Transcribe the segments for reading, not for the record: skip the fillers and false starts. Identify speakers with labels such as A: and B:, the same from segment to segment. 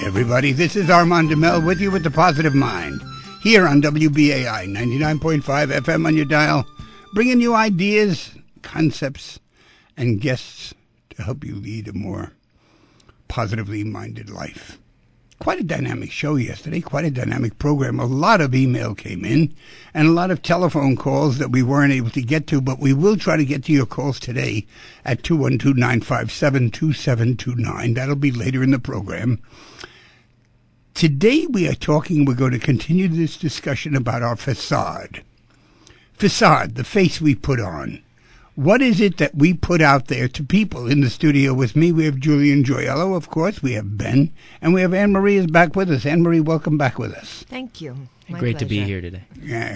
A: Everybody, this is Armand DeMel with you with the Positive Mind, here on WBAI 99.5 FM on your dial, bringing you ideas, concepts, and guests to help you lead a more positively minded life. Quite a dynamic show yesterday, quite a dynamic program. A lot of email came in and a lot of telephone calls that we weren't able to get to, but we will try to get to your calls today at 212-957-2729. That'll be later in the program. Today we're going to continue this discussion about our facade. Facade, the face we put on. What is it that we put out there to people? In the studio with me, we have Julian Joyello, of course. We have Ben. And we have Anne-Marie is back with us. Anne-Marie, welcome back with us.
B: Thank you. My
C: Great
B: pleasure.
C: to be here today.
A: Yeah.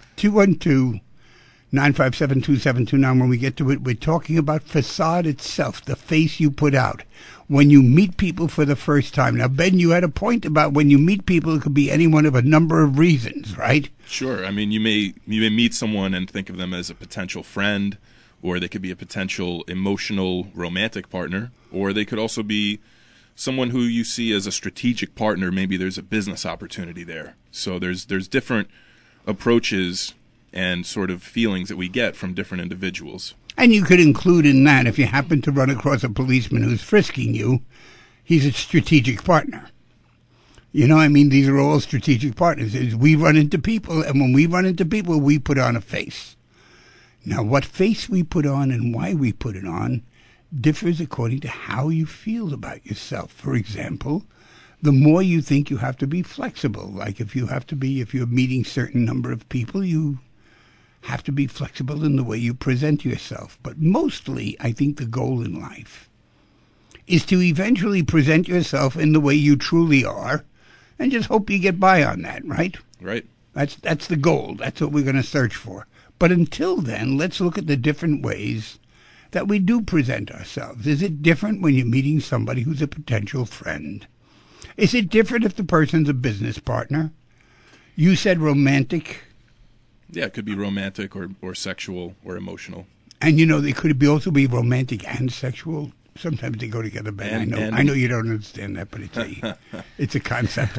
A: 212-957-2729. When we get to it, we're talking about facade itself, the face you put out when you meet people for the first time. Now, Ben, you had a point about when you meet people, it could be any one of a number of reasons, right?
D: Sure. I mean, you may meet someone and think of them as a potential friend, or they could be a potential emotional romantic partner, or they could also be someone who you see as a strategic partner. Maybe there's a business opportunity there. So there's different approaches and sort of feelings that we get from different individuals.
A: And you could include in that, if you happen to run across a policeman who's frisking you, he's a strategic partner. You know, I mean, these are all strategic partners. We run into people, and when we run into people, we put on a face. Now, what face we put on and why we put it on differs according to how you feel about yourself. For example, the more you think you have to be flexible, like if you're meeting certain number of people, you have to be flexible in the way you present yourself. But mostly, I think the goal in life is to eventually present yourself in the way you truly are and just hope you get by on that, right?
D: Right.
A: That's the goal. That's what we're going to search for. But until then, let's look at the different ways that we do present ourselves. Is it different when you're meeting somebody who's a potential friend? Is it different if the person's a business partner? You said romantic.
D: Yeah, it could be romantic or sexual or emotional.
A: And, you know, they could also be romantic and sexual. Sometimes they go together, Ben. I know you don't understand that, but it's a concept.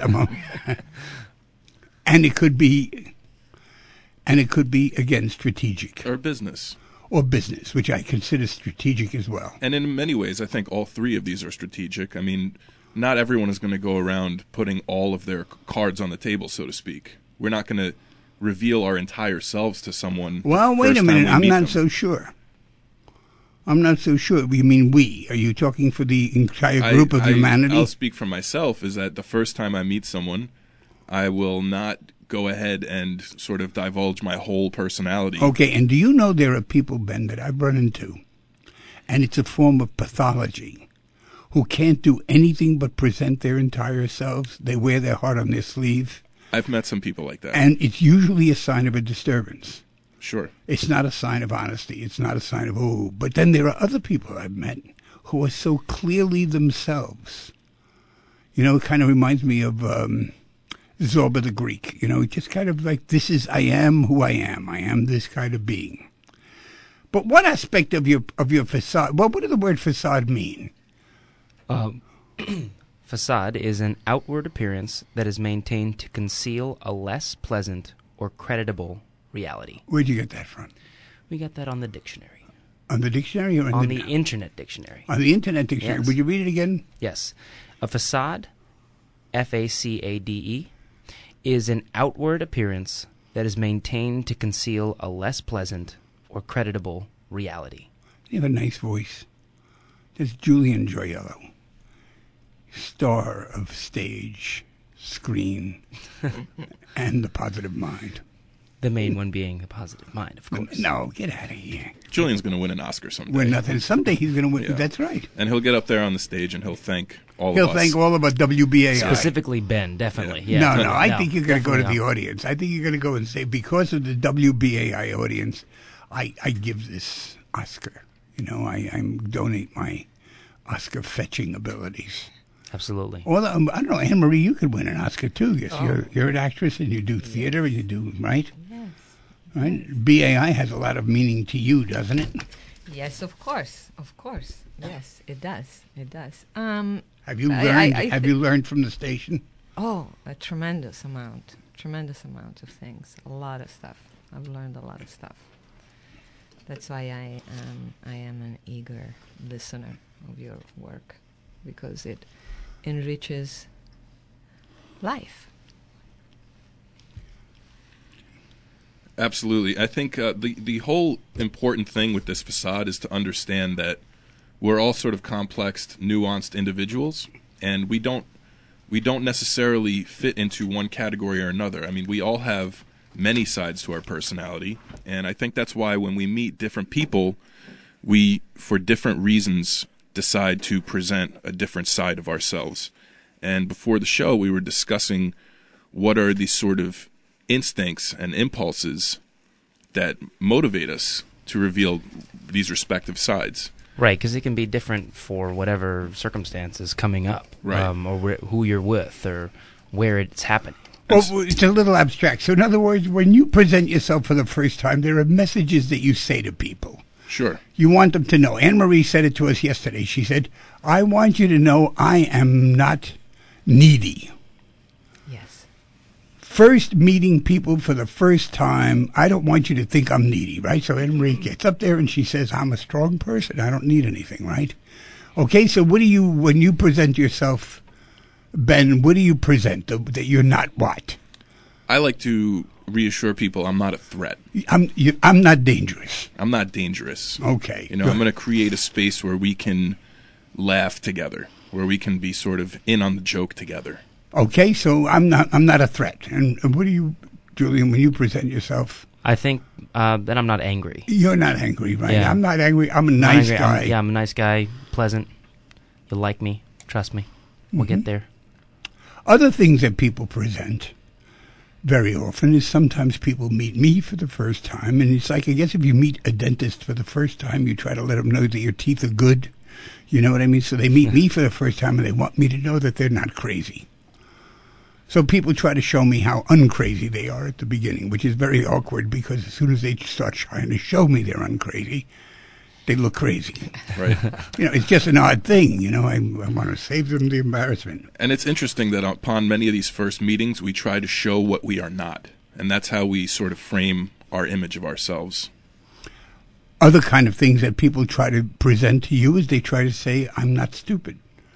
A: And it could be... And it could be, again, strategic.
D: Or business.
A: Or business, which I consider strategic as well.
D: And in many ways, I think all three of these are strategic. I mean, not everyone is going to go around putting all of their cards on the table, so to speak. We're not going to reveal our entire selves to someone.
A: Well, wait a minute. I'm not so sure. I'm not so sure. You mean we? Are you talking for the entire group of humanity?
D: I'll speak for myself, is that the first time I meet someone, I will not go ahead and sort of divulge my whole personality.
A: Okay, and do you know there are people, Ben, that I've run into, and it's a form of pathology, who can't do anything but present their entire selves. They wear their heart on their sleeve.
D: I've met some people like that.
A: And it's usually a sign of a disturbance.
D: Sure.
A: It's not a sign of honesty. It's not a sign of, But then there are other people I've met who are so clearly themselves. You know, it kind of reminds me of... Zorba the Greek, you know, just kind of like, I am who I am. I am this kind of being. But what aspect of your facade, what does the word facade mean?
C: Facade is an outward appearance that is maintained to conceal a less pleasant or creditable reality.
A: Where'd you get that from?
C: We got that on the dictionary.
A: On the dictionary or
C: on the Internet Dictionary?
A: On the Internet Dictionary.
C: Yes.
A: Would you read it again?
C: Yes. A facade, F-A-C-A-D-E, is an outward appearance that is maintained to conceal a less pleasant or creditable reality.
A: You have a nice voice. There's Julian Joyello, star of stage, screen, and the Positive Mind.
C: The main one being the Positive Mind, of course.
A: No, get out of here.
D: Julian's going to win an Oscar someday.
A: Win nothing. Someday he's going to win.
D: Yeah.
A: That's right.
D: And he'll get up there on the stage and he'll thank all of us.
A: He'll thank all of us, WBAI.
C: Specifically Ben, definitely.
D: Yeah.
C: Yeah.
A: No, I think you're going to go to the audience. I think you're going to go and say, because of the WBAI audience, I give this Oscar. You know, I donate my Oscar fetching abilities.
C: Absolutely.
A: Well, I don't know, Anne-Marie, you could win an Oscar too. Yes, you're an actress and you do theater and you do, right?
B: Yes.
A: Right? BAI has a lot of meaning to you, doesn't it?
B: Yes, of course. Yes, it does.
A: Have you learned? Have you learned from the station?
B: Oh, a tremendous amount of things, a lot of stuff. I've learned a lot of stuff. That's why I am an eager listener of your work, because it enriches life.
D: Absolutely. I think the whole important thing with this facade is to understand that we're all sort of complex, nuanced individuals, and we don't necessarily fit into one category or another. I mean, we all have many sides to our personality, and I think that's why when we meet different people, we, for different reasons, decide to present a different side of ourselves. And before the show, we were discussing what are these sort of instincts and impulses that motivate us to reveal these respective sides.
C: Right, because it can be different for whatever circumstances coming up,
D: right,
C: or who you're with, or where it's happening.
A: Well, it's a little abstract. So in other words, when you present yourself for the first time, there are messages that you say to people.
D: Sure.
A: You want them to know. Anne-Marie said it to us yesterday. She said, I want you to know I am not needy.
B: Yes.
A: First meeting people for the first time, I don't want you to think I'm needy, right? So Anne-Marie gets up there and she says, I'm a strong person. I don't need anything, right? Okay, so what do you, when you present yourself, Ben, what do you present? That you're not what?
D: I like to reassure people I'm not a threat.
A: I'm not dangerous.
D: I'm not dangerous.
A: Okay.
D: You know, I'm going to create a space where we can laugh together, where we can be sort of in on the joke together.
A: Okay, so I'm not a threat. And what do you, Julian, when you present yourself?
C: I think that I'm not angry.
A: You're not angry, right?
C: Yeah.
A: I'm not angry. I'm a nice guy.
C: I'm a nice guy, pleasant. You'll like me, trust me. We'll get there.
A: Other things that people present very often is sometimes people meet me for the first time, and it's like, I guess if you meet a dentist for the first time, you try to let them know that your teeth are good. You know what I mean? So they meet me for the first time, and they want me to know that they're not crazy. So people try to show me how uncrazy they are at the beginning, which is very awkward, because as soon as they start trying to show me they're uncrazy, they look crazy.
D: Right.
A: You know, it's just an odd thing. You know, I want to save them the embarrassment.
D: And it's interesting that upon many of these first meetings, we try to show what we are not. And that's how we sort of frame our image of ourselves.
A: Other kind of things that people try to present to you is they try to say, I'm not stupid.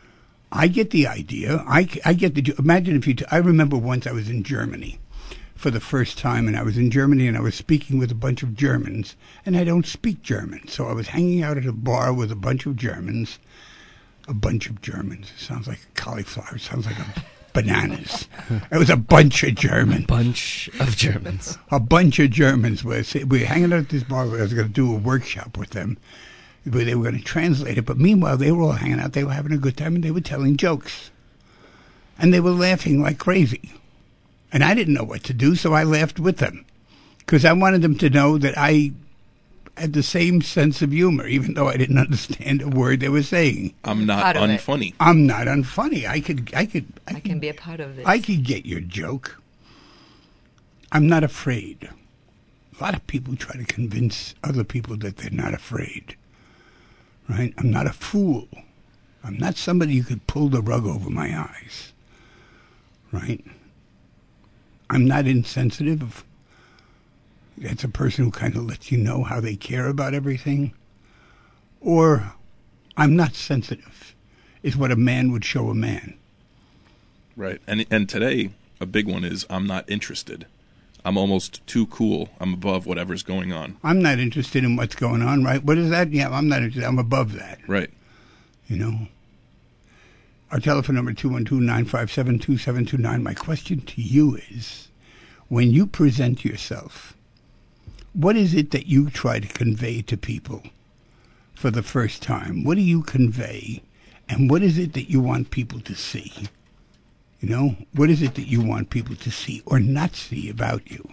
A: I get the idea. I get the... Imagine if you... I remember once I was in Germany for the first time, and I was in Germany, and I was speaking with a bunch of Germans, and I don't speak German. So I was hanging out at a bar with a bunch of Germans. A bunch of Germans. It sounds like cauliflower. It sounds like bananas. It was a bunch of Germans.
C: Bunch of Germans.
A: A bunch of Germans. We were hanging out at this bar where I was going to do a workshop with them, where they were going to translate it. But meanwhile, they were all hanging out. They were having a good time, and they were telling jokes. And they were laughing like crazy. And I didn't know what to do, so I laughed with them, because I wanted them to know that I had the same sense of humor, even though I didn't understand a word they were saying.
D: I'm not unfunny.
A: I'm not unfunny. I
B: can be a part of this.
A: I could get your joke. I'm not afraid. A lot of people try to convince other people that they're not afraid. Right? I'm not a fool. I'm not somebody who could pull the rug over my eyes. Right? I'm not insensitive. That's a person who kind of lets you know how they care about everything. Or I'm not sensitive, is what a man would show a man.
D: Right. And today, a big one is I'm not interested. I'm almost too cool. I'm above whatever's going on.
A: I'm not interested in what's going on, right? What is that? Yeah, I'm not interested. I'm above that.
D: Right.
A: You know? Our telephone number, 212-957-2729. My question to you is, when you present yourself, what is it that you try to convey to people for the first time? What do you convey, and what is it that you want people to see? You know, what is it that you want people to see or not see about you?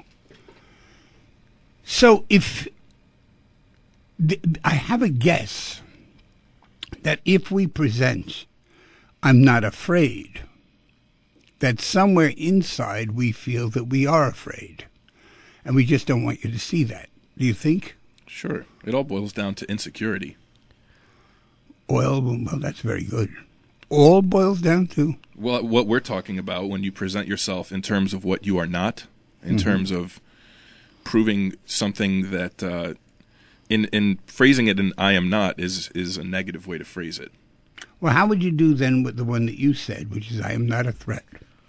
A: So I have a guess that if we present I'm not afraid, that somewhere inside we feel that we are afraid. And we just don't want you to see that. Do you think?
D: Sure. It all boils down to insecurity.
A: Well, that's very good. all boils down to?
D: Well, what we're talking about when you present yourself in terms of what you are not, in terms of proving something that, in phrasing it in I am not is a negative way to phrase it.
A: Well, how would you do then with the one that you said, which is I am not a threat?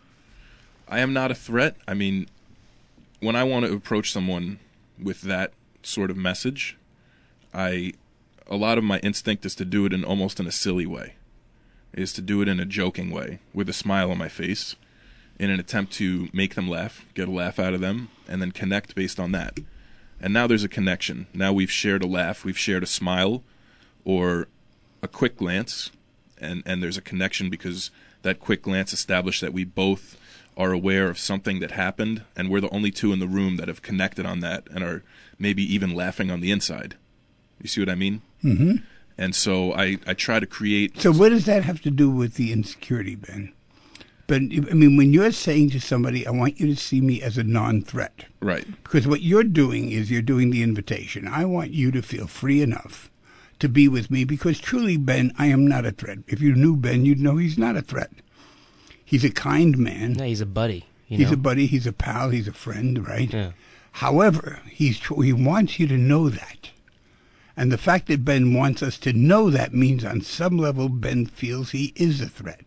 D: I am not a threat. I mean, when I want to approach someone with that sort of message, a lot of my instinct is to do it in almost in a silly way, is to do it in a joking way, with a smile on my face, in an attempt to make them laugh, get a laugh out of them, and then connect based on that. And now there's a connection. Now we've shared a laugh, we've shared a smile, or a quick glance, and there's a connection because that quick glance established that we both are aware of something that happened, and we're the only two in the room that have connected on that and are maybe even laughing on the inside. You see what I mean?
A: Mm-hmm.
D: And so I try to create...
A: So what does that have to do with the insecurity, Ben? But, I mean, when you're saying to somebody, I want you to see me as a non-threat.
D: Right.
A: Because what you're doing is you're doing the invitation. I want you to feel free enough to be with me because truly, Ben, I am not a threat. If you knew Ben, you'd know he's not a threat. He's a kind man.
C: No, he's a buddy.
A: He's a buddy. He's a pal. He's a friend, right?
C: Yeah.
A: However, he wants you to know that. And the fact that Ben wants us to know that means on some level Ben feels he is a threat.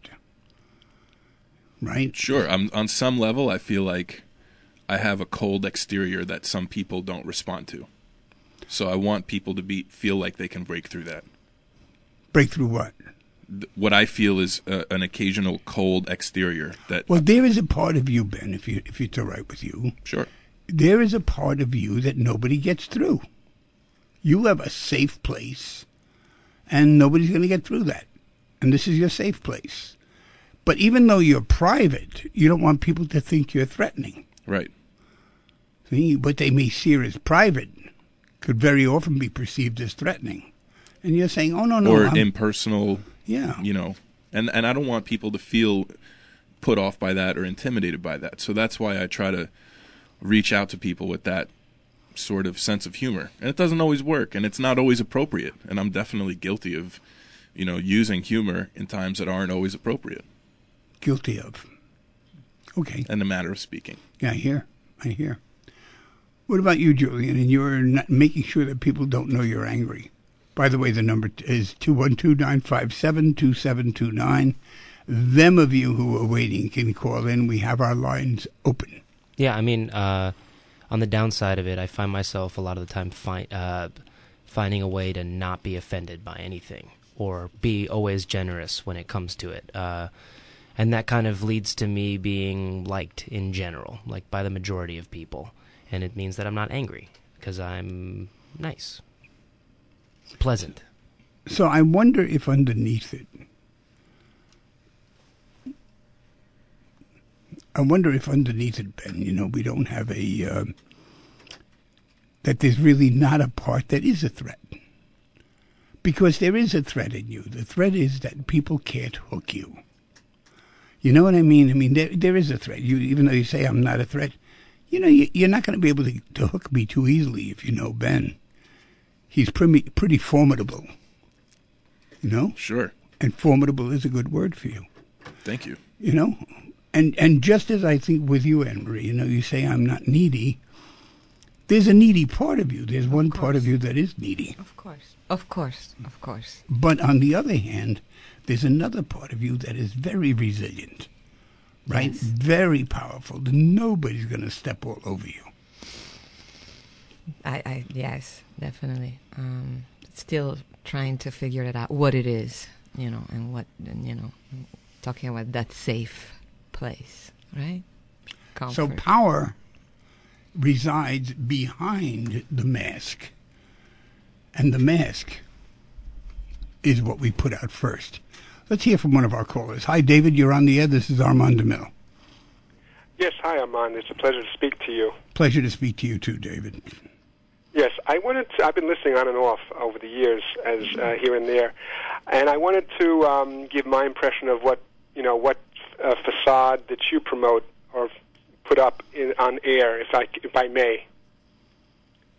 A: Right?
D: Sure. On some level, I feel like I have a cold exterior that some people don't respond to. So I want people to feel like they can break through that.
A: Break through what?
D: What I feel is an occasional cold exterior.
A: Well, there is a part of you, Ben, if it's all right with you.
D: Sure.
A: There is a part of you that nobody gets through. You have a safe place, and nobody's going to get through that. And this is your safe place. But even though you're private, you don't want people to think you're threatening.
D: Right.
A: See, what they may see as private could very often be perceived as threatening. And you're saying, oh, no,
D: or impersonal.
A: Yeah.
D: You know, and I don't want people to feel put off by that or intimidated by that. So that's why I try to reach out to people with that sort of sense of humor. And it doesn't always work, and it's not always appropriate. And I'm definitely guilty of, using humor in times that aren't always appropriate.
A: Guilty of. Okay.
D: In the matter of speaking.
A: Yeah, I hear. What about you, Julian? And you're not making sure that people don't know you're angry. By the way, the number is 212-957-2729. Them of you who are waiting can call in. We have our lines open.
C: Yeah, I mean, on the downside of it, I find myself a lot of the time finding a way to not be offended by anything or be always generous when it comes to it. And that kind of leads to me being liked in general, like by the majority of people. And it means that I'm not angry because I'm nice. Pleasant.
A: So I wonder if underneath it, Ben, we don't have that there's really not a part that is a threat. Because there is a threat in you. The threat is that people can't hook you. You know what I mean? I mean, there is a threat. Even though you say I'm not a threat, you're not going to be able to hook me too easily if you know Ben. He's pretty formidable,
D: Sure.
A: And formidable is a good word for you.
D: Thank you.
A: And just as I think with you, Anne-Marie, you say I'm not needy. There's a needy part of you. There's one part of you that is needy.
B: Of course.
A: But on the other hand, there's another part of you that is very resilient, right?
B: Yes.
A: Very powerful. Nobody's going to step all over you.
B: Yes, definitely. Still trying to figure it out, what it is, talking about that safe place, right? Comfort.
A: So power resides behind the mask. And the mask is what we put out first. Let's hear from one of our callers. Hi, David. You're on the air. This is Armand DeMille.
E: Yes, hi, Armand. It's a pleasure to speak to you.
A: Pleasure to speak to you, too, David.
E: Yes, I've been listening on and off over the years, as here and there, and I wanted to give my impression of what facade that you promote or put up on air, if I may.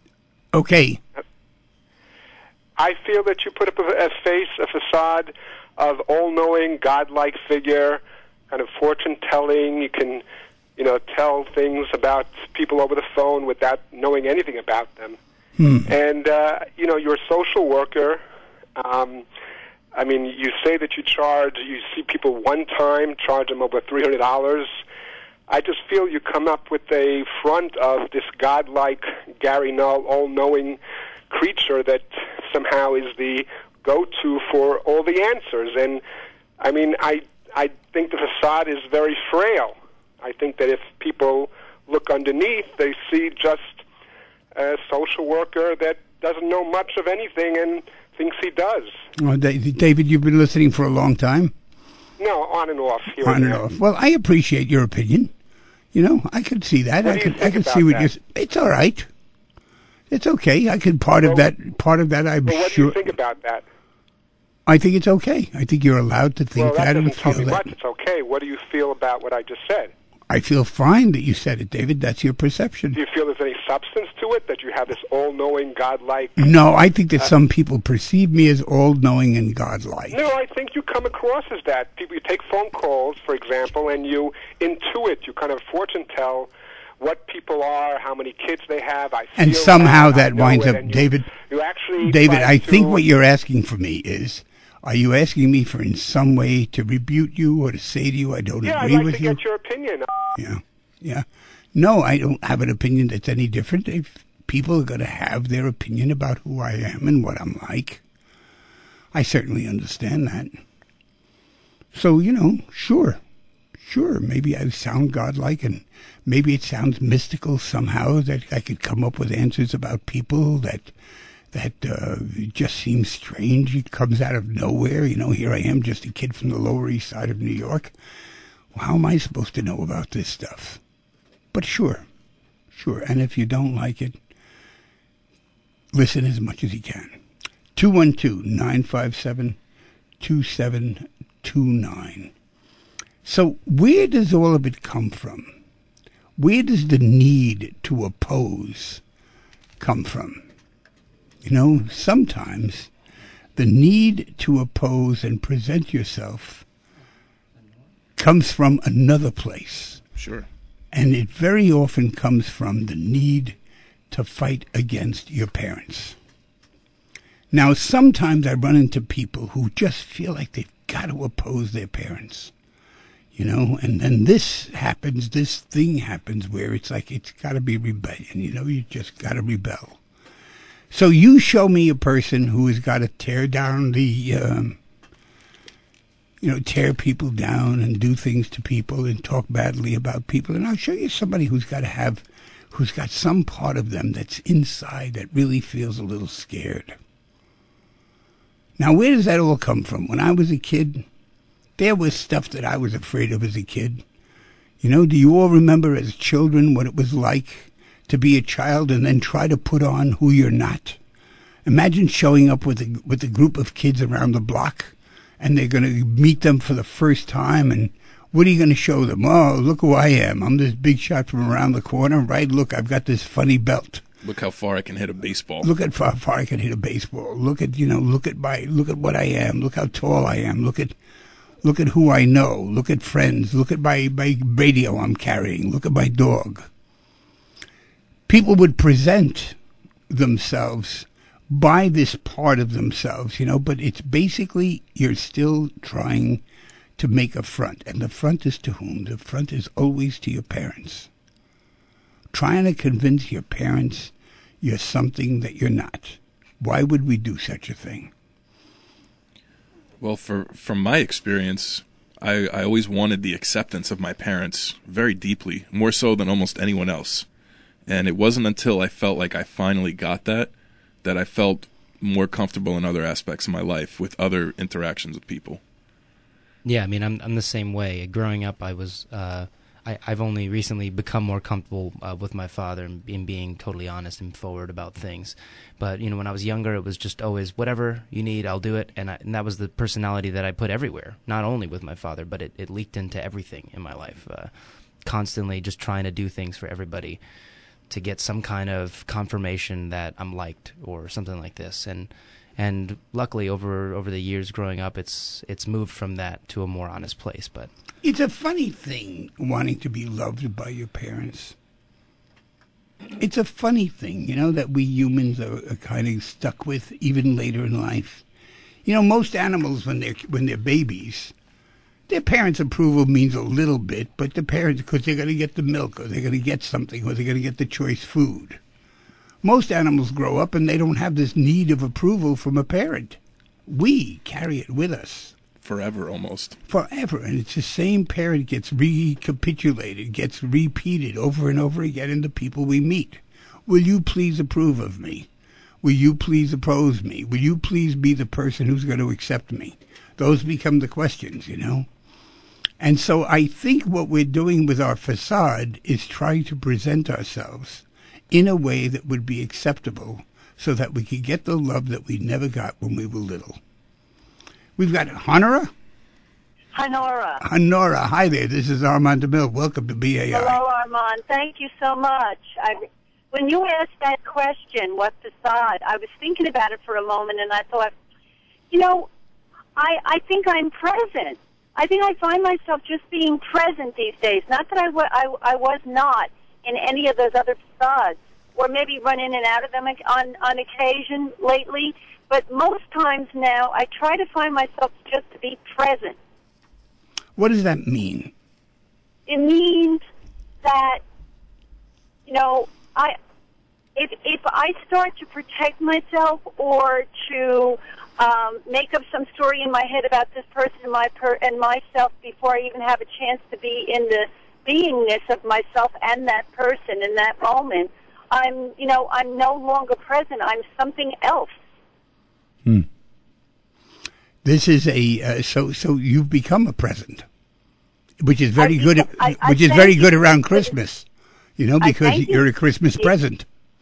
A: Okay.
E: I feel that you put up a facade of all-knowing, godlike figure, kind of fortune-telling. You can, tell things about people over the phone without knowing anything about them. And, you're a social worker. You say that you see people one time, charge them over $300. I just feel you come up with a front of this godlike Gary Null, all-knowing creature that somehow is the go-to for all the answers. And, I think the facade is very frail. I think that if people look underneath, they see just a social worker that doesn't know much of anything and thinks he does.
A: Well, David, you've been listening for a long time?
E: No, on and off.
A: On and off. Well, I appreciate your opinion. I could see that.
E: What do you think
A: see what
E: that?
A: It's all right. It's okay. I could part of that. I'm
E: Well, what do
A: sure.
E: you think about that?
A: I think it's okay. I think you're allowed to think
E: Well, that
A: and
E: doesn't tell
A: feel
E: me
A: that.
E: much. It's okay. What do you feel about what I just said?
A: I feel fine that you said it, David. That's your perception.
E: Do you feel there's any substance to it, that you have this all-knowing, godlike...
A: No, I think that some people perceive me as all-knowing and godlike.
E: No, I think you come across as that. People, you take phone calls, for example, and you intuit, you kind of fortune tell what people are, how many kids they have.
A: And somehow that
E: I know
A: winds
E: it,
A: up,
E: and
A: David.
E: You actually
A: David,
E: try
A: I think
E: to-
A: what you're asking for me is, are you asking me for in some way to rebuke you or to say to you I don't
E: Yeah, I'd
A: agree
E: like
A: with
E: to
A: you?
E: get your opinion.
A: Yeah. No, I don't have an opinion that's any different. If people are going to have their opinion about who I am and what I'm like, I certainly understand that. So, sure, maybe I sound godlike and maybe it sounds mystical somehow that I could come up with answers about people that just seems strange. It comes out of nowhere. Here I am, just a kid from the Lower East Side of New York. Well, how am I supposed to know about this stuff? But sure. And if you don't like it, listen as much as you can. 212-957-2729. So where does all of it come from? Where does the need to oppose come from? Sometimes the need to oppose and present yourself comes from another place.
D: Sure.
A: And it very often comes from the need to fight against your parents. Now, sometimes I run into people who just feel like they've got to oppose their parents. And then this thing happens where it's like it's got to be rebellion. You just got to rebel. So you show me a person who has got to tear down tear people down and do things to people and talk badly about people. And I'll show you somebody who's got some part of them that's inside that really feels a little scared. Now, where does that all come from? When I was a kid, there was stuff that I was afraid of as a kid. Do you all remember as children what it was like to be a child and then try to put on who you're not? Imagine showing up with a group of kids around the block and they're going to meet them for the first time, and what are you going to show them? Oh, look who I am. I'm this big shot from around the corner, right? Look, I've got this funny belt.
D: Look how far I can hit a baseball.
A: Look at how far I can hit a baseball. Look at what I am. Look how tall I am. Look at who I know. Look at friends. Look at my radio I'm carrying. Look at my dog. People would present themselves by this part of themselves, but it's basically you're still trying to make a front. And the front is to whom? The front is always to your parents. Trying to convince your parents you're something that you're not. Why would we do such a thing?
D: Well, from my experience, I always wanted the acceptance of my parents very deeply, more so than almost anyone else. And it wasn't until I felt like I finally got that I felt more comfortable in other aspects of my life with other interactions with people.
C: Yeah, I mean, I'm the same way. Growing up, I've only recently become more comfortable with my father and being totally honest and forward about things. But, when I was younger, it was just always, whatever you need, I'll do it. And that was the personality that I put everywhere, not only with my father, but it leaked into everything in my life, constantly just trying to do things for everybody to get some kind of confirmation that I'm liked or something like this. And And luckily, over the years growing up, it's moved from that to a more honest place. But
A: it's a funny thing wanting to be loved by your parents. It's a funny thing, that we humans are kind of stuck with even later in life. Most animals when they're babies, their parents' approval means a little bit, but the parents, because they're going to get the milk, or they're going to get something, or they're going to get the choice food. Most animals grow up and they don't have this need of approval from a parent. We carry it with us.
D: Forever, almost.
A: Forever. And it's the same parent gets recapitulated, gets repeated over and over again in the people we meet. Will you please approve of me? Will you please oppose me? Will you please be the person who's going to accept me? Those become the questions, And so I think what we're doing with our facade is trying to present ourselves in a way that would be acceptable so that we could get the love that we never got when we were little. We've got Honora? Honora. Hi there. This is Armand DeMille. Welcome to BAI.
F: Hello, Armand. Thank you so much. When you asked that question, what facade, I was thinking about it for a moment, and I thought, I think I'm present. I think I find myself just being present these days. Not that I was not in any of those other facades, or maybe run in and out of them on occasion lately. But most times now, I try to find myself just to be present.
A: What does that mean?
F: It means that, if I start to protect myself or to make up some story in my head about this person and myself before I even have a chance to be in the beingness of myself and that person in that moment, I'm no longer present. I'm something else.
A: This is so you've become a present, which is very good. Which is very good around Christmas, because you're a Christmas present.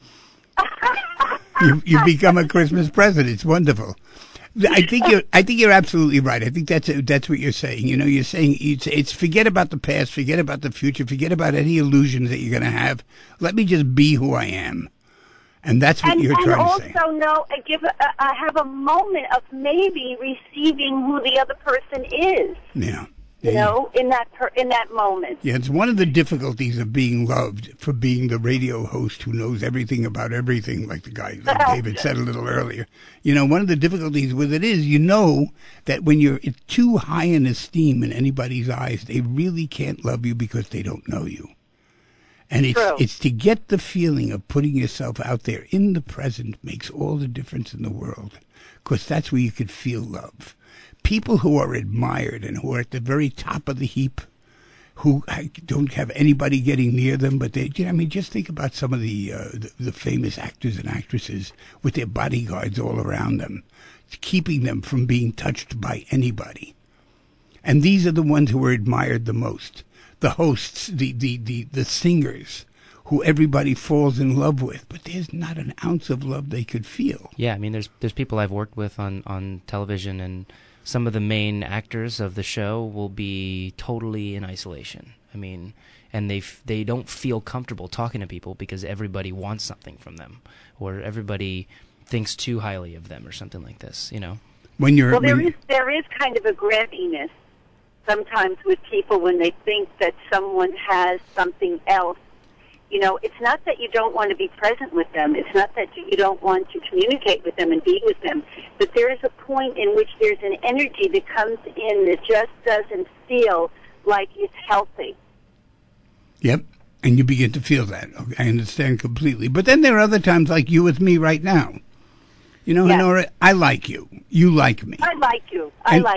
A: You've become a Christmas present. It's wonderful. I think you're absolutely right. I think that's what you're saying. You're saying it's forget about the past, forget about the future, forget about any illusions that you're going to have. Let me just be who I am, and that's what you're trying to say.
F: And also, I have a moment of maybe receiving who the other person is.
A: Yeah.
F: In that moment.
A: Yeah, it's one of the difficulties of being loved for being the radio host who knows everything about everything, like the guy David said a little earlier. One of the difficulties with it is, that when you're too high in esteem in anybody's eyes, they really can't love you because they don't know you. And it's to get the feeling of putting yourself out there in the present makes all the difference in the world, because that's where you could feel love. People who are admired and who are at the very top of the heap, who don't have anybody getting near them, but just think about some of the famous actors and actresses with their bodyguards all around them, keeping them from being touched by anybody. And these are the ones who are admired the most. The hosts, the singers, who everybody falls in love with, but there's not an ounce of love they could feel.
C: Yeah, I mean, there's people I've worked with on television, and some of the main actors of the show will be totally in isolation. I mean, and they don't feel comfortable talking to people because everybody wants something from them, or everybody thinks too highly of them, or something like this.
F: There is kind of a grabbiness sometimes with people when they think that someone has something else. It's not that you don't want to be present with them. It's not that you don't want to communicate with them and be with them. But there is a point in which there's an energy that comes in that just doesn't feel like it's healthy.
A: Yep. And you begin to feel that. Okay, I understand completely. But then there are other times like you with me right now. Yes. Honora, I like you. You like me.
F: I like you.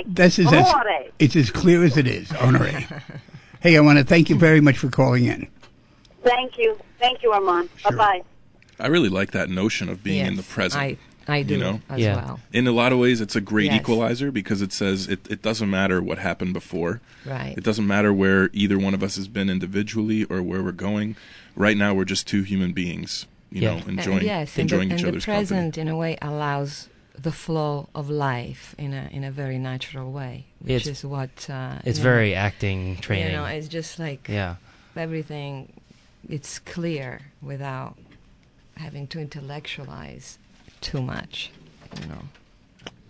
A: It's as clear as it is, Honore. Hey, I want to thank you very much for calling in.
F: Thank you, Armand. Sure. Bye-bye.
D: I really like that notion of being in the present.
B: I do as well.
D: In a lot of ways, it's a great equalizer because it says it doesn't matter what happened before.
B: Right.
D: It doesn't matter where either one of us has been individually or where we're going. Right now, we're just two human beings, enjoying each other's company.
B: And the present, in a way, allows the flow of life in a very natural way, which is what...
C: it's very acting training.
B: It's just like everything... It's clear without having to intellectualize too much,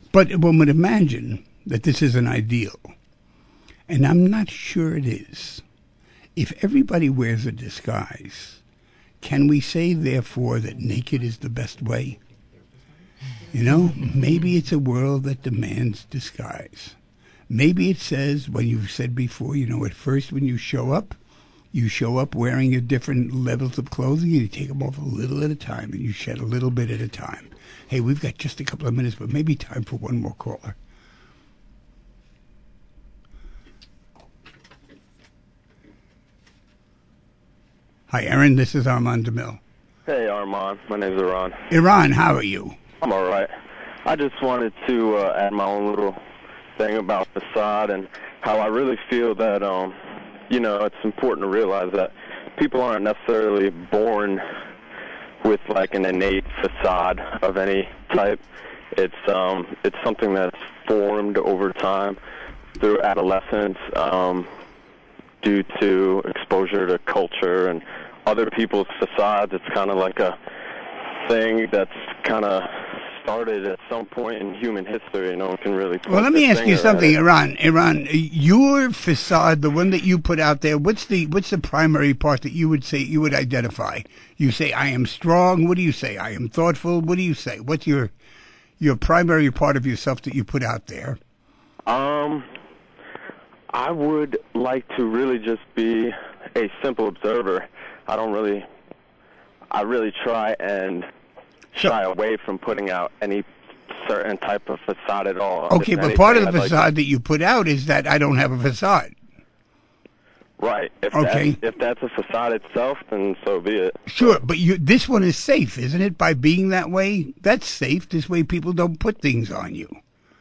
A: But one would imagine that this is an ideal, and I'm not sure it is. If everybody wears a disguise, can we say, therefore, that naked is the best way? You know, maybe it's a world that demands disguise. Maybe it says, when you've said before, you know, at first when you show up wearing your different levels of clothing, and you take them off a little at a time, and you shed a little bit at a time. Hey, we've got just a couple of minutes, but maybe time for one more caller. Hi, Aaron. This is Armand DeMille.
G: Hey, Armand. My name's Iran.
A: Iran, how are you?
G: I'm all right. I just wanted to add my own little thing about facade and how I really feel that, you know, it's important to realize that people aren't necessarily born with like an innate facade of any type. It's something that's formed over time through adolescence, due to exposure to culture and other people's facades. It's kind of like a thing that's kind of started at some point in human history. No one can really put
A: Well, let me ask you something,
G: it.
A: Iran, your facade, the one that you put out there, what's the primary part that you would say, you would identify? You say, I am strong. What do you say? I am thoughtful. What do you say? What's your primary part of yourself that you put out there?
G: I would like to really just be a simple observer. I really try and shy away from putting out any certain type of facade at all.
A: Okay, but part of the facade that you put out is that I don't have a facade.
G: Right. If that's a facade itself, then so be it.
A: Sure, but this one is safe, isn't it? By being that way, that's safe. This way people don't put things on you.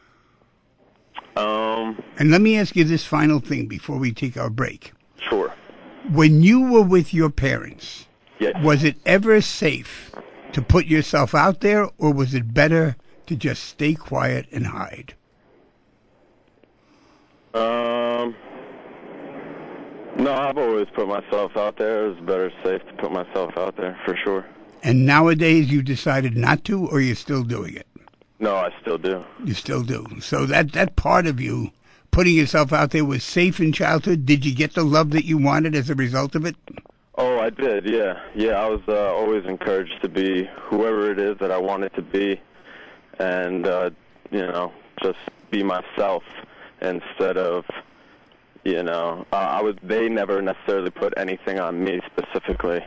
A: And let me ask you this final thing before we take our break.
G: Sure.
A: When you were with your parents,
G: yes,
A: was it ever safe to put yourself out there, or was it better to just stay quiet and hide?
G: No, I've always put myself out there. It was better safe to put myself out there, for sure.
A: And nowadays you decided not to, or you're still doing it?
G: No, I still do.
A: You still do. So that part of you, putting yourself out there, was safe in childhood? Did you get the love that you wanted as a result of it?
G: Oh, I did, yeah. Yeah, I was always encouraged to be whoever it is that I wanted to be and, you know, just be myself instead of, you know, they never necessarily put anything on me specifically,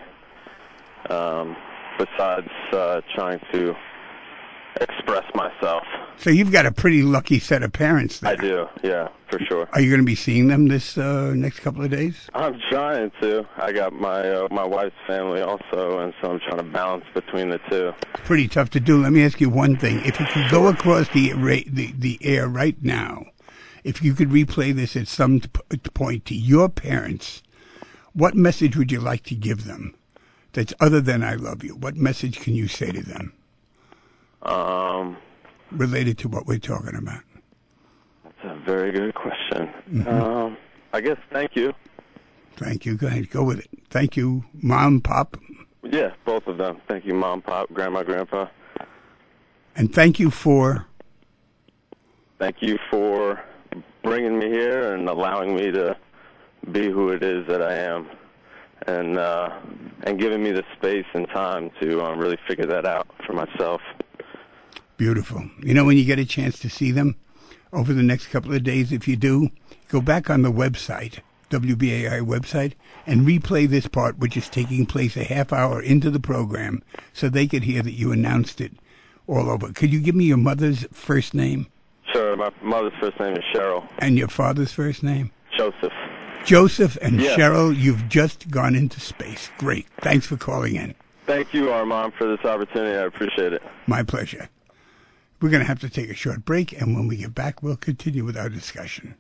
G: besides trying to express myself.
A: So you've got a pretty lucky set of parents there.
G: I do, yeah, for sure.
A: Are you going to be seeing them this next couple of days?
G: I'm trying to. I got my wife's family also, and so I'm trying to balance between the two.
A: Pretty tough to do. Let me ask you one thing. If you could go across the air right now, if you could replay this at some point to your parents, what message would you like to give them that's other than I love you? What message can you say to them? Related to what we're talking about.
G: That's a very good question.
A: Mm-hmm.
G: I guess thank you.
A: Thank you. Go ahead. Go with it. Thank you, Mom, Pop.
G: Yeah, both of them. Thank you, Mom, Pop, Grandma, Grandpa.
A: And thank you for...
G: Thank you for bringing me here and allowing me to be who it is that I am, and giving me the space and time to really figure that out for myself.
A: Beautiful. You know, when you get a chance to see them over the next couple of days, if you do, go back on the website, WBAI website, and replay this part, which is taking place a half hour into the program, so they could hear that you announced it all over. Could you give me your mother's first name?
G: Sure. My mother's first name is Cheryl.
A: And your father's first name?
G: Joseph.
A: Joseph and
G: Yeah.
A: Cheryl, you've just gone into space. Great. Thanks for calling in.
G: Thank you, Armand, for this opportunity. I appreciate it.
A: My pleasure. We're going to have to take a short break, and when we get back, we'll continue with our discussion.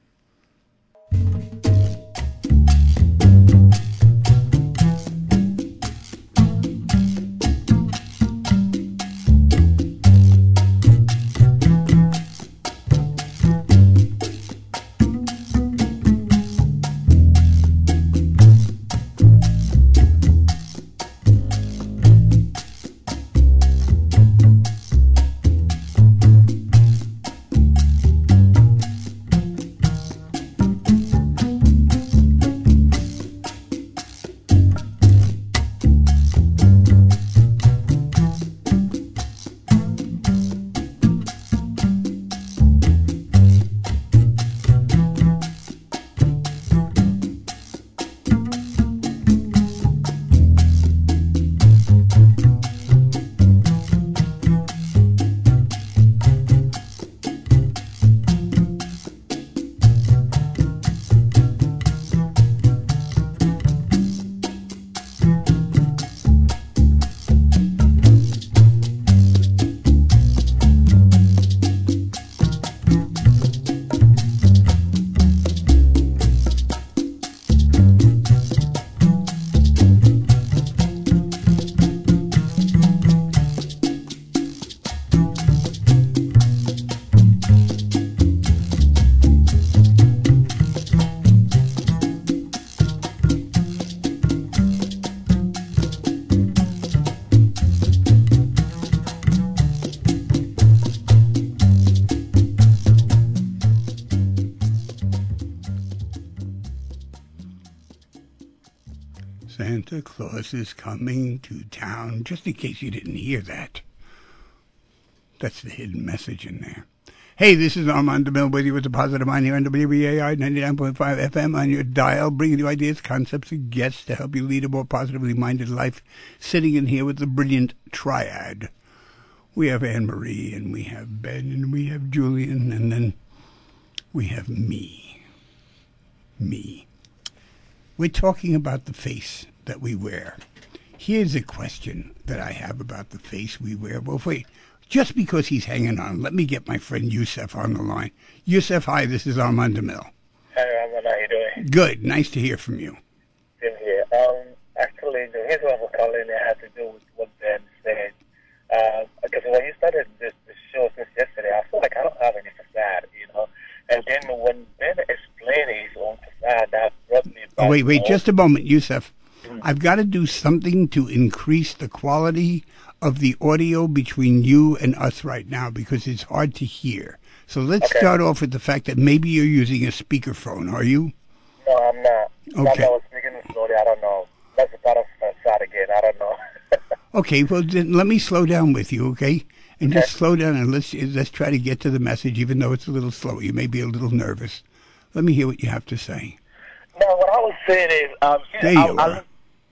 A: Santa Claus is coming to town, just in case you didn't hear that. That's the hidden message in there. Hey, this is Armand DeMille with you with the Positive Mind here on WBAI 99.5 FM on your dial, bringing you ideas, concepts, and guests to help you lead a more positively minded life, sitting in here with the brilliant triad. We have Anne-Marie, and we have Ben, and we have Julian, and then we have me. Me. We're talking about the face that we wear. Here's a question that I have about the face we wear. Well, wait. Just because he's hanging on, let me get my friend Yusef on the line. Yusef, hi, this is Armand DeMille.
H: Hi, Armand, how you doing?
A: Good, nice to hear from you.
H: Same here. Actually, the reason I was calling it had to do with what Ben said. Because when you started this show since yesterday, I feel like I don't have any facade, you know. And then when Ben explained his own facade, that brought me back.
A: Wait, just a moment, Yusef. I've got to do something to increase the quality of the audio between you and us right now because it's hard to hear. So let's start off with the fact that maybe you're using a speakerphone, are you?
H: No, I'm not.
A: Okay.
H: I was speaking slowly, I don't know. That's a part of facade again, I don't know.
A: Okay, well then let me slow down with you, okay? And just slow down and let's try to get to the message, even though it's a little slow. You may be a little nervous. Let me hear what you have to say.
H: No, what I was saying is,
A: there you are.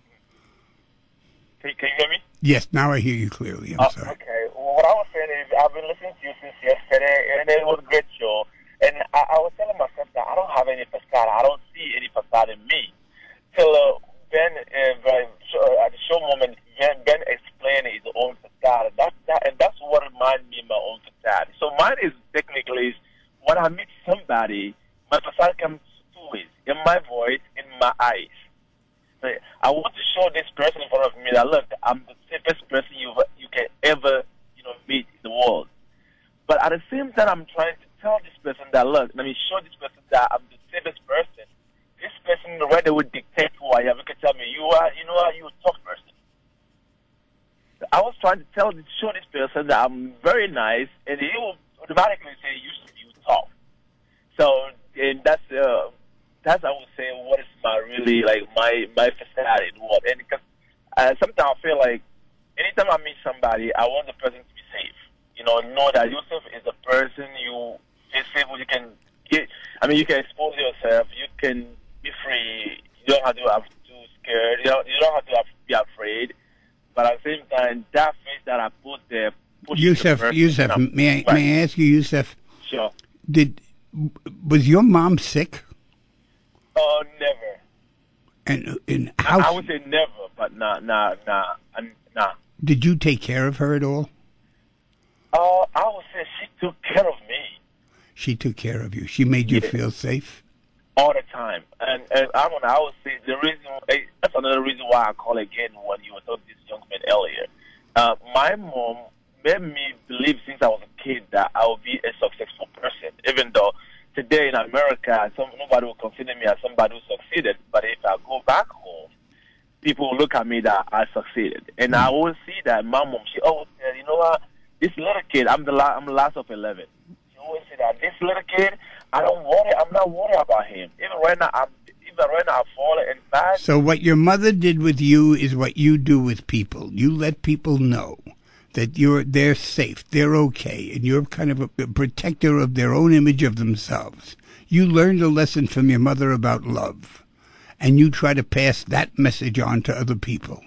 H: Can you hear me?
A: Yes, now I hear you clearly. I'm sorry.
H: Okay. Well, what I was saying is I've been listening to you since yesterday, and it was a great show. And I was telling myself that I don't have any facade. I don't see any facade in me. Till Ben, at the show moment, Ben explained his own facade. And that's what reminded me of my own facade. So mine is technically when I meet somebody, my facade comes two ways, in my voice, in my eyes. I want to show this person in front of me that, look, I'm the safest person you can ever, meet in the world. But at the same time, I'm trying to tell this person that, look, let me show this person that I'm the safest person. This person, right there, would dictate who I am. You can tell me, you're a tough person. I was trying to show this person that I'm very nice, and he will automatically say, you tough. So, and that's I would say what is my facade in what. And because sometimes I feel like anytime I meet somebody, I want the person to be safe. Know that Yusef is a person you feel safe. You can you can expose yourself. You can be free. You don't have to have too scared. You don't have to be afraid. But at the same time, that face that I put there.
A: Yusef, may I ask you, Yusef?
H: Sure.
A: Was your mom sick?
H: Oh, never.
A: And how?
H: I would say never, but nah.
A: Did you take care of her at all?
H: I would say she took care of me.
A: She took care of you. She made you feel safe?
H: All the time. And I would say that's another reason why I call again when you were talking to this young man earlier. My mom made me believe since I was a kid that I would be a successful person, even though today in America, nobody will consider me as somebody who succeeded. But if I go back home, people will look at me that I succeeded. And I always see that my mom, she always said, you know what, this little kid, I'm the last of 11. She always said that this little kid, I'm not worried about him. Even right now, I'm falling and bad.
A: So what your mother did with you is what you do with people. You let people know that they're safe, they're okay, and you're kind of a protector of their own image of themselves. You learned a lesson from your mother about love, and you try to pass that message on to other people.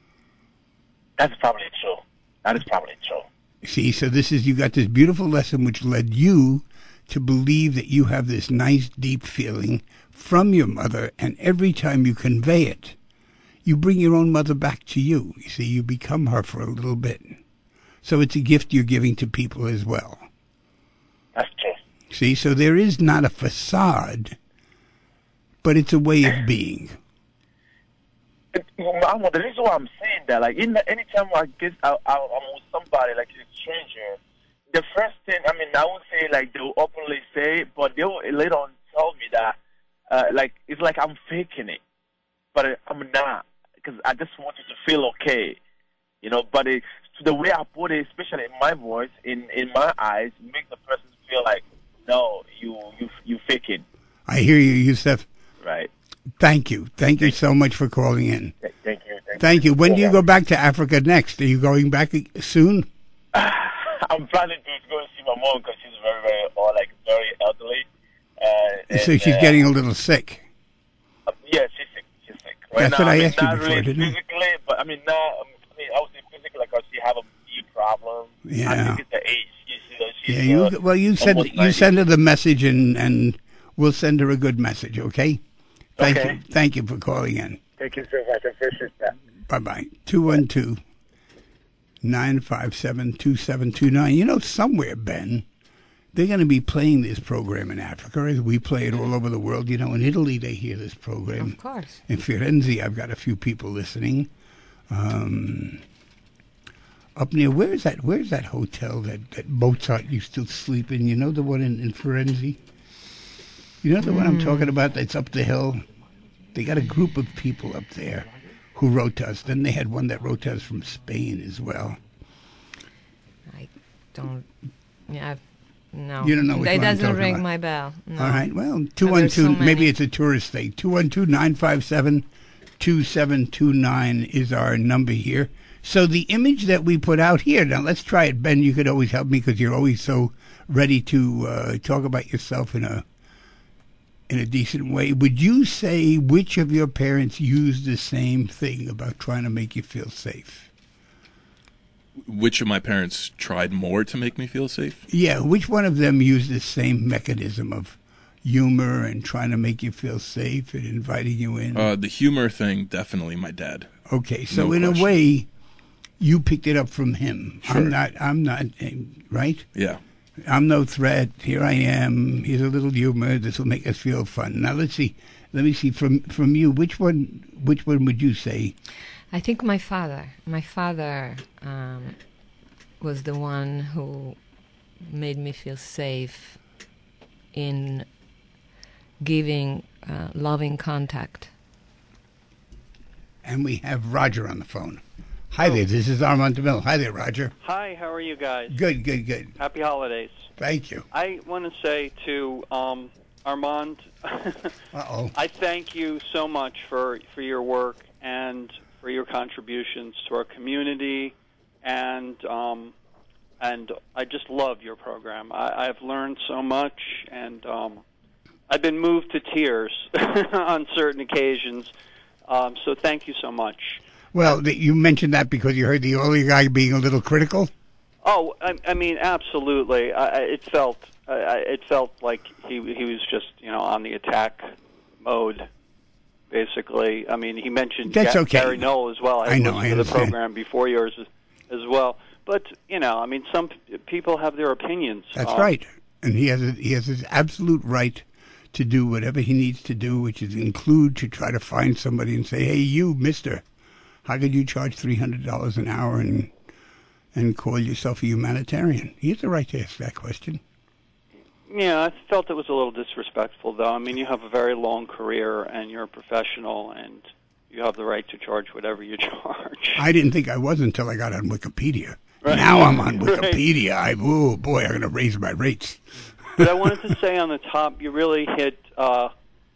H: That's probably true. That is probably true.
A: See, so you got this beautiful lesson which led you to believe that you have this nice, deep feeling from your mother, and every time you convey it, you bring your own mother back to you. You see, you become her for a little bit. So it's a gift you're giving to people as well.
H: That's true.
A: See, so there is not a facade, but it's a way of being.
H: The reason why I'm saying that, like, anytime I'm with somebody, like a stranger, the first thing, I would say, like, they'll openly say, but they will later on tell me that, it's like I'm faking it. But I'm not, because I just want you to feel okay. But the way I put it, especially in my voice, in my eyes, makes the person feel like, no, you faking.
A: I hear you, Yusef.
H: Right.
A: Thank you. Thank you so much for calling in.
H: Thank you.
A: Thank you. When do you go back to Africa next? Are you going back soon?
H: I'm planning to go and see my mom because she's very elderly.
A: So she's getting a little sick.
H: Yeah, she's sick.
A: That's what I asked you
H: not
A: before,
H: really
A: didn't I?
H: physically, but I would say physically because she have a knee problem.
A: Yeah.
H: I think it's the age. She's,
A: you send her the message and we'll send her a good message, okay? Thank you for calling in.
H: Thank you so much. I appreciate that.
A: Bye-bye. 212-957-2729. You know, somewhere, Ben, they're going to be playing this program in Africa as we play it all over the world. You know, in Italy they hear this program.
B: Of course.
A: In Firenze, I've got a few people listening. Up near, where's that hotel that Mozart used to sleep in? You know the one in Firenze? You know the one I'm talking about that's up the hill? They got a group of people up there who wrote to us. Then they had one that wrote to us from Spain as well.
B: I don't... Yeah, no.
A: You don't know which
B: It
A: one I'm
B: doesn't
A: talking
B: ring
A: about.
B: my bell. No.
A: All right, well,
B: There's
A: 212,
B: so
A: maybe
B: many.
A: it's a tourist thing. 212-957-2729 is our number here. So the image that we put out here, now let's try it. Ben, you could always help me because you're always so ready to talk about yourself in a decent way. Would you say which of your parents used the same thing about trying to make you feel safe?
D: Which of my parents tried more to make me feel safe?
A: Yeah, which one of them used the same mechanism of humor and trying to make you feel safe and inviting you in?
D: The humor thing, definitely my dad.
A: Okay, so
D: No
A: in
D: question.
A: a way, you picked it up from him.
D: Sure.
A: I'm not, right?
D: Yeah.
A: I'm no threat. Here I am. Here's a little humor. This will make us feel fun. Now let's see. Let me see from you. Which one would you say?
B: I think my father. My father was the one who made me feel safe in giving loving contact.
A: And we have Roger on the phone. Hi there. This is Armand DeMille. Hi there, Roger.
I: Hi, how are you guys?
A: Good.
I: Happy holidays.
A: Thank you.
I: I want to say to Armand,
A: Uh-oh.
I: I thank you so much for your work and for your contributions to our community, and I just love your program. I've learned so much, and I've been moved to tears on certain occasions. So thank you so much.
A: Well, you mentioned that because you heard the earlier guy being a little critical?
I: Oh, I mean, absolutely. It felt like he was just on the attack mode, basically. I mean, he mentioned
A: That's okay.
I: Gary Knoll as well.
A: I know,
I: listened
A: I
I: to the
A: understand.
I: program before yours as well. But I mean, some people have their opinions.
A: That's right. And he has his absolute right to do whatever he needs to do, which is include to try to find somebody and say, hey, you, mister, how could you charge $300 an hour and call yourself a humanitarian? He has the right to ask that question.
I: Yeah, I felt it was a little disrespectful, though. I mean, you have a very long career, and you're a professional, and you have the right to charge whatever you charge.
A: I didn't think I was until I got on Wikipedia.
I: Right.
A: Now I'm on
I: Right.
A: Wikipedia. I'm going to raise my rates.
I: But I wanted to say on the top, you really hit a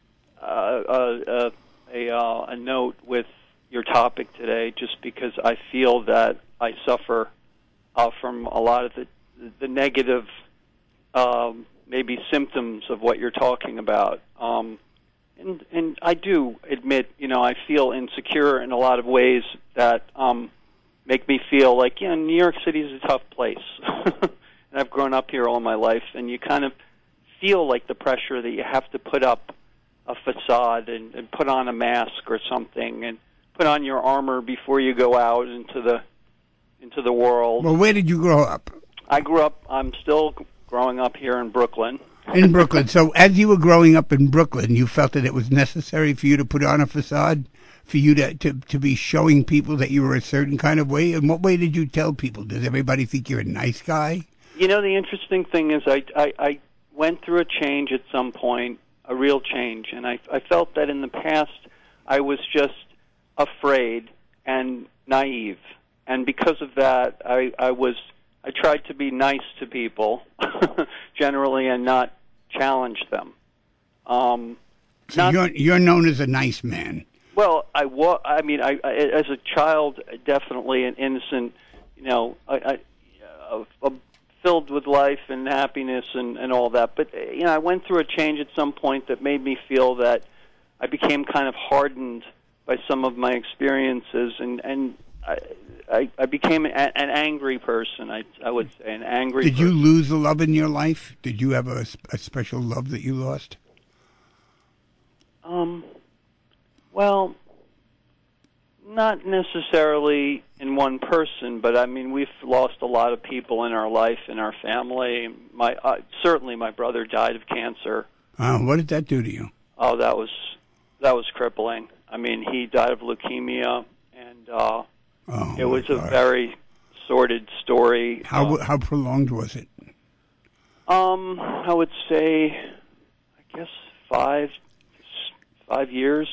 I: note with your topic today, just because I feel that I suffer from a lot of the negative maybe symptoms of what you're talking about. And I do admit, I feel insecure in a lot of ways that make me feel like, New York City is a tough place. And I've grown up here all my life, and you kind of feel like the pressure that you have to put up a facade and put on a mask or something and put on your armor before you go out into the world.
A: Well, where did you grow up?
I: I'm still growing up here in Brooklyn.
A: In Brooklyn. So as you were growing up in Brooklyn, you felt that it was necessary for you to put on a facade, for you to be showing people that you were a certain kind of way? In what way did you tell people? Does everybody think you're a nice guy?
I: The interesting thing is I went through a change at some point, a real change, and I felt that in the past I was just afraid and naive. And because of that, I tried to be nice to people, generally, and not challenge them.
A: So you're known as a nice man.
I: Well, I as a child, definitely an innocent, filled with life and happiness and all that. But I went through a change at some point that made me feel that I became kind of hardened by some of my experiences, and I became an angry person. I would say an angry.
A: Did
I: person.
A: you lose a love in your life? Did you have a special love that you lost?
I: Well, not necessarily in one person, but I mean we've lost a lot of people in our life, in our family. Certainly my brother died of cancer.
A: What did that do to you?
I: Oh, that was crippling. I mean, he died of leukemia, and it was a very sordid story.
A: How prolonged was it?
I: I would say, I guess 5 years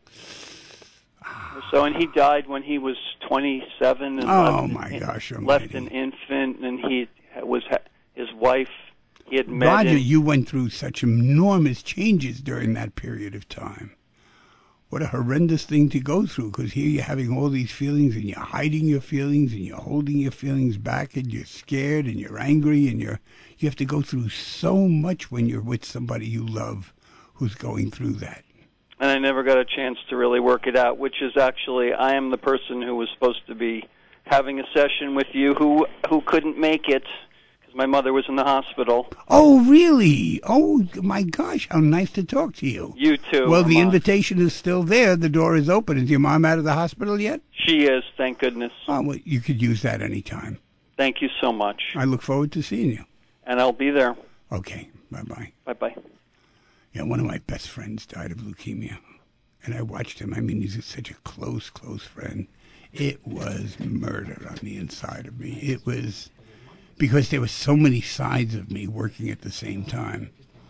I: or so, and he died when he was 27. And
A: left
I: an infant, and he was his wife. He had met.
A: Roger, you went through such enormous changes during that period of time. What a horrendous thing to go through, because here you're having all these feelings, and you're hiding your feelings, and you're holding your feelings back, and you're scared, and you're angry, and you have to go through so much when you're with somebody you love who's going through that.
I: And I never got a chance to really work it out, which is actually, I am the person who was supposed to be having a session with you who couldn't make it because my mother was in the hospital.
A: Oh, really? Oh, my gosh, how nice to talk to you.
I: You too.
A: Well, the invitation is still there. The door is open. Is your mom out of the hospital yet?
I: She is, thank goodness.
A: Oh, well, you could use that anytime.
I: Thank you so much.
A: I look forward to seeing you.
I: And I'll be there.
A: Okay, bye-bye.
I: Bye-bye.
A: Yeah, one of my best friends died of leukemia, and I watched him. I mean, he's such a close friend. It was murder on the inside of me. It was because there were so many sides of me working at the same time.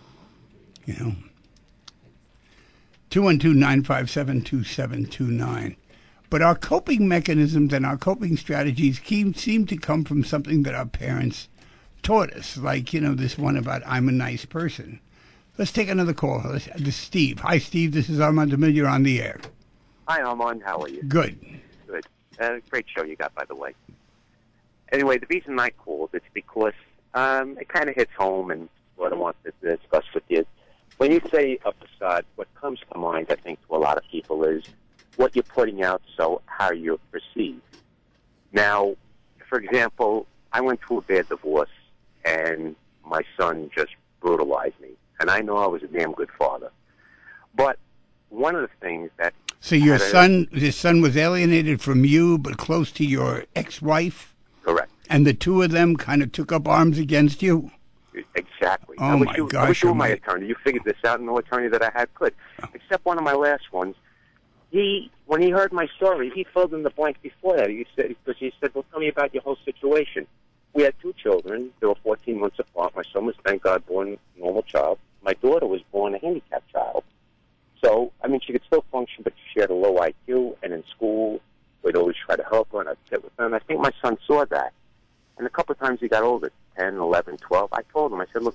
A: 212-957-2729. But our coping mechanisms and our coping strategies seem to come from something that our parents taught us, like, this one about I'm a nice person. Let's take another call. This is Steve. Hi, Steve. This is Armand DeMille. You're on the air.
J: Hi, Armand. How are you?
A: Good.
J: Good. Great show you got, by the way. Anyway, the reason I called is because it kind of hits home, and what I want to discuss with you. When you say a facade, what comes to mind, I think, to a lot of people is what you're putting out, so how you're perceived. Now, for example, I went through a bad divorce, and my son just brutalized me. And I know I was a damn good father. But one of the things that...
A: So his son was alienated from you, but close to your ex-wife?
J: Correct.
A: And the two of them kind of took up arms against you?
J: Exactly.
A: Oh, my gosh.
J: I wish you were my attorney. You figured this out, and no attorney that I had could. Except one of my last ones. When he heard my story, he filled in the blank before that. He said, well, tell me about your whole situation. We had 2 children. They were 14 months apart. My son was, thank God, born a normal child. My daughter was born a handicapped child. So, I mean, she could still function, but she had a low IQ, and in school, we'd always try to help her, and I'd sit with her. And I think my son saw that. And a couple of times he got older, 10, 11, 12. I told him, I said, look,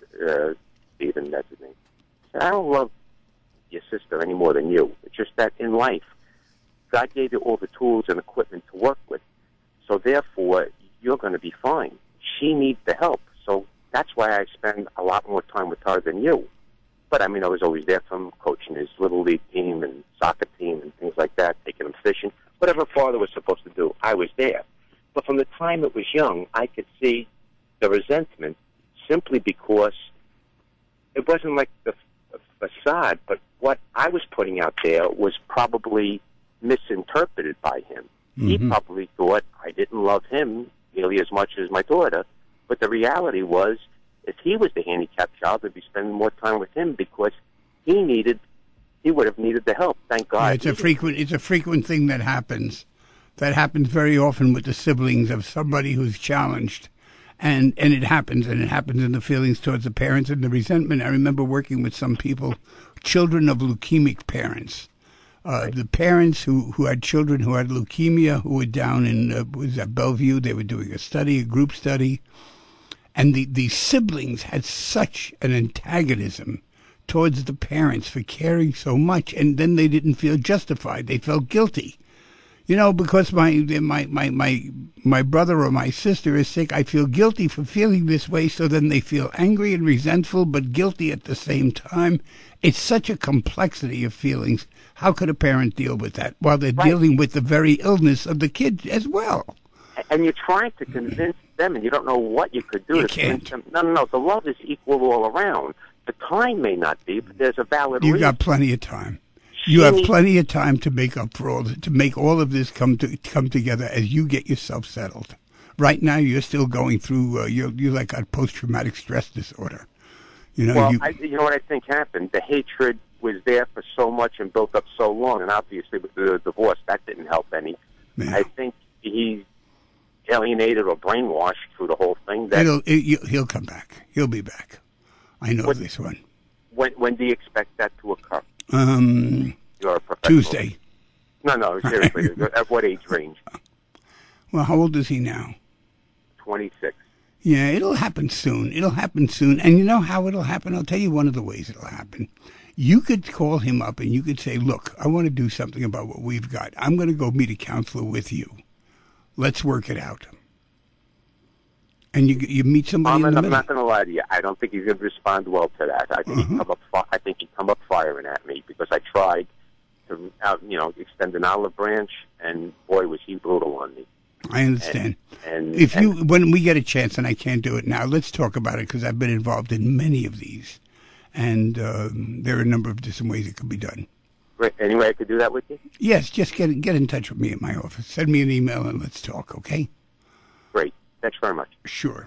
J: Stephen, that's his name. I said, I don't love your sister any more than you. It's just that in life, God gave you all the tools and equipment to work with. So, therefore, you're going to be fine. She needs the help. So that's why I spend a lot more time with her than you. But, I mean, I was always there for him, coaching his little league team and soccer team and things like that, taking him fishing. Whatever a father was supposed to do, I was there. But from the time it was young, I could see the resentment simply because it wasn't like the facade, but what I was putting out there was probably misinterpreted by him. Mm-hmm. He probably thought I didn't love him nearly as much as my daughter, but the reality was, if he was the handicapped child, I'd be spending more time with him because he would have needed the help. Thank God.
A: Yeah, it's a frequent thing that happens. That happens very often with the siblings of somebody who's challenged, and it happens in the feelings towards the parents and the resentment. I remember working with some people, children of leukemic parents. The parents who had children who had leukemia, who were down in was at Bellevue. They were doing a group study, and the siblings had such an antagonism towards the parents for caring so much, and then they didn't feel justified. They felt guilty. You know, because my brother or my sister is sick, I feel guilty for feeling this way, so then they feel angry and resentful, but guilty at the same time. It's such a complexity of feelings. How could a parent deal with that while they're dealing with the very illness of the kid as well?
J: And you're trying to convince them, and you don't know what you could do
A: You
J: to
A: can't.
J: convince them. No. The love is equal all around. The time may not be, but there's a valid
A: You've
J: reason.
A: got plenty of time. You have plenty of time to make up for to make all of this come together as you get yourself settled. Right now, you're still going through. You like got post-traumatic stress disorder. You know.
J: Well, you know what I think happened? The hatred was there for so much and built up so long, and obviously with the divorce, that didn't help any.
A: Yeah.
J: I think he's alienated or brainwashed through the whole thing.
A: He'll come back. He'll be back. I know this one.
J: When do you expect that to occur? You're a professional.
A: Tuesday.
J: No, seriously. At what age range?
A: Well, how old is he now?
J: 26.
A: Yeah, it'll happen soon. And you know how it'll happen? I'll tell you one of the ways it'll happen. You could call him up and you could say, look, I want to do something about what we've got. I'm going to go meet a counselor with you. Let's work it out. And you meet somebody in the middle.
J: I'm not going to lie to you. I don't think he's going to respond well to that. I think he'd come up firing at me because I tried to, extend an olive branch, and boy, was he brutal on me.
A: I understand.
J: And
A: when we get a chance, and I can't do it now, let's talk about it because I've been involved in many of these, and there are a number of different ways it could be done.
J: Great. Any way I could do that with you?
A: Yes, just get in touch with me at my office. Send me an email and let's talk. Okay.
J: Great. Thanks very much.
A: Sure.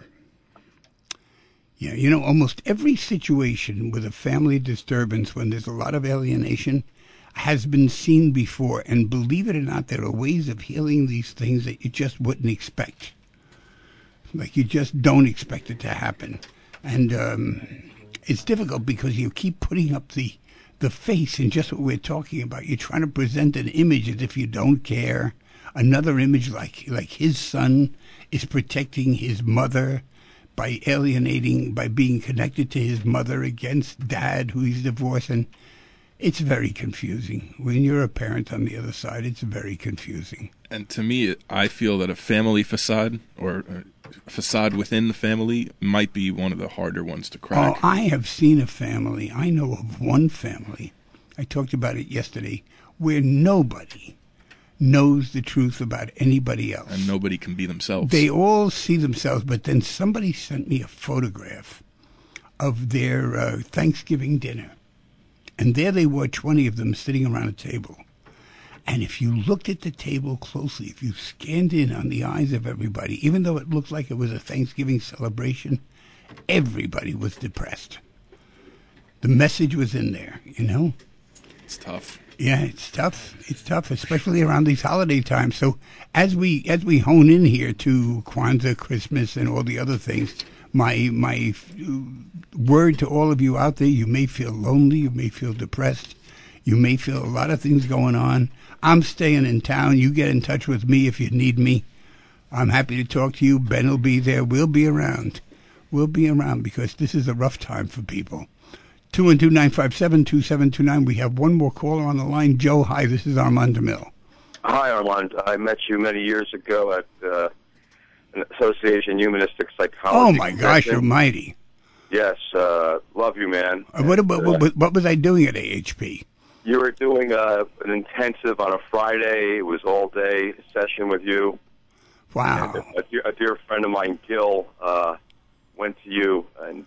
A: Yeah, almost every situation with a family disturbance when there's a lot of alienation has been seen before. And believe it or not, there are ways of healing these things that you just wouldn't expect. Like you just don't expect it to happen. And it's difficult because you keep putting up the face in just what we're talking about. You're trying to present an image as if you don't care. Another image like his son is protecting his mother by being connected to his mother against dad who he's divorcing. It's very confusing. When you're a parent on the other side, it's very confusing.
D: And to me, I feel that a family facade or a facade within the family might be one of the harder ones to crack.
A: Oh, I have seen a family. I know of one family. I talked about it yesterday, where nobody knows the truth about anybody else.
D: And nobody can be themselves.
A: They all see themselves, but then somebody sent me a photograph of their Thanksgiving dinner. And there they were, 20 of them sitting around a table. And if you looked at the table closely, if you scanned in on the eyes of everybody, even though it looked like it was a Thanksgiving celebration, everybody was depressed. The message was in there,
D: It's tough.
A: Yeah, it's tough. It's tough, especially around these holiday times. So as we hone in here to Kwanzaa, Christmas, and all the other things, my word to all of you out there: you may feel lonely, you may feel depressed, you may feel a lot of things going on. I'm staying in town. You get in touch with me if you need me. I'm happy to talk to you. Ben will be there. We'll be around. We'll be around because this is a rough time for people. 212-957-2729. We have one more caller on the line. Joe, hi, this is Armand DeMille.
K: Hi, Armand. I met you many years ago at an Association Humanistic Psychology.
A: Oh, my gosh, almighty.
K: Yes, love you, man.
A: What was I doing at AHP?
K: You were doing an intensive on a Friday. It was all-day session with you.
A: Wow.
K: And a dear friend of mine, Gil, went to you, and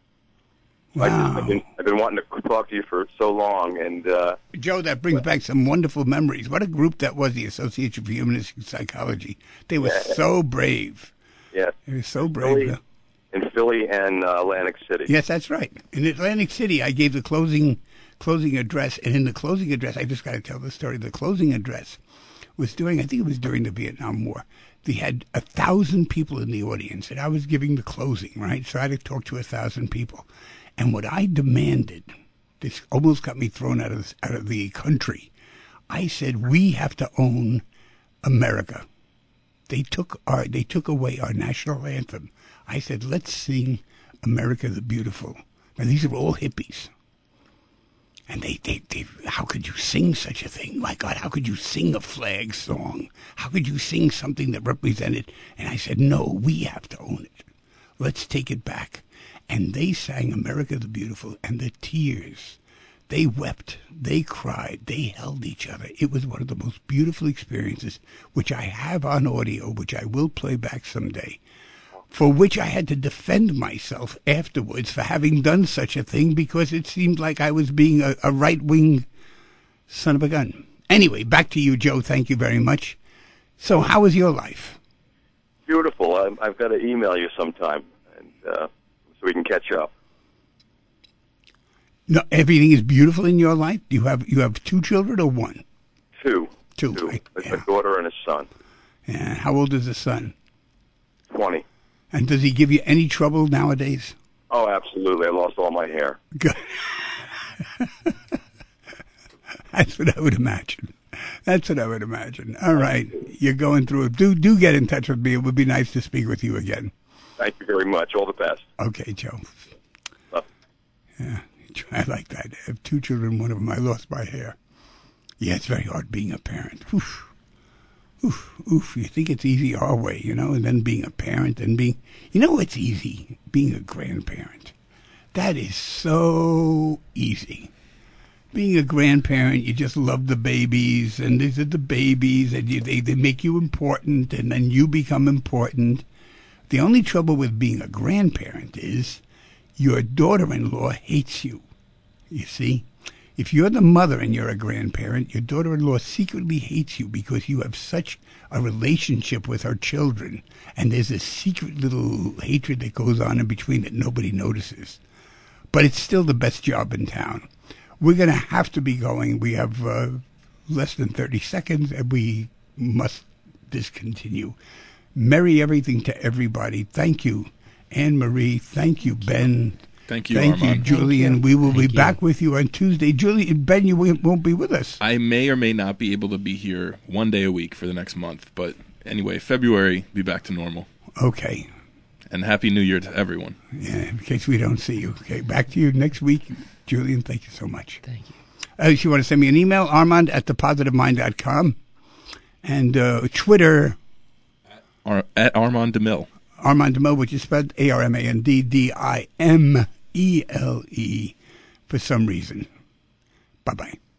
A: wow.
K: I've been wanting to talk to you for so long. And
A: Joe, that brings back some wonderful memories. What a group that was, the Association for Humanistic Psychology. They were so brave.
K: Yeah.
A: They were so brave.
K: In Philly and Atlantic City.
A: Yes, that's right. In Atlantic City, I gave the closing address, and in the closing address, I just got to tell the story. The closing address was I think it was during the Vietnam War. They had 1,000 people in the audience, and I was giving the closing, right? So I had to talk to 1,000 people. And what I demanded, this almost got me thrown out of the country. I said, we have to own America. They took away our national anthem. I said, let's sing America the Beautiful. Now, these are all hippies. And they, how could you sing such a thing? My God, how could you sing a flag song? How could you sing something that represented? And I said, no, we have to own it. Let's take it back. And they sang America the Beautiful, and the tears, they wept, they cried, they held each other. It was one of the most beautiful experiences, which I have on audio, which I will play back someday, for which I had to defend myself afterwards for having done such a thing, because it seemed like I was being a right-wing son of a gun. Anyway, back to you, Joe. Thank you very much. So how was your life?
K: Beautiful. I've got to email you sometime, and so we can catch up.
A: No, everything is beautiful in your life? You have 2 children or 1?
K: Two.
A: Yeah.
K: A daughter and a son.
A: Yeah. How old is the son?
K: 20.
A: And does he give you any trouble nowadays?
K: Oh, absolutely. I lost all my hair.
A: Good. That's what I would imagine. All right. You're going through it. Do get in touch with me. It would be nice to speak with you again.
K: Thank you very much. All the best.
A: Okay, Joe.
K: Love.
A: Yeah, I like that. I have 2 children. One of them, I lost my hair. Yeah, it's very hard being a parent. Oof. You think it's easy our way, and then being a parent and it's easy, being a grandparent. That is so easy. Being a grandparent, you just love the babies, and these are the babies, and they make you important, and then you become important. The only trouble with being a grandparent is your daughter-in-law hates you, you see. If you're the mother and you're a grandparent, your daughter-in-law secretly hates you because you have such a relationship with her children, and there's a secret little hatred that goes on in between that nobody notices. But it's still the best job in town. We're going to have to be going. We have less than 30 seconds, and we must discontinue. Merry everything to everybody. Thank you, Anne-Marie. Thank you, Ben.
D: Thank you,
A: Thank
D: Armand.
A: you, Julian. We will be back with you on Tuesday. Julian, Ben, you won't be with us.
D: I may or may not be able to be here 1 day a week for the next month. But anyway, February, be back to normal.
A: Okay.
D: And Happy New Year to everyone.
A: Yeah, in case we don't see you. Okay, back to you next week. Julian, thank you so much.
C: Thank you.
A: If you want to send me an email, armand@thepositivemind.com. And Twitter.
D: At Armand DeMille.
A: Armand DeMille, which is spelled ARMANDDIMELE for some reason. Bye-bye.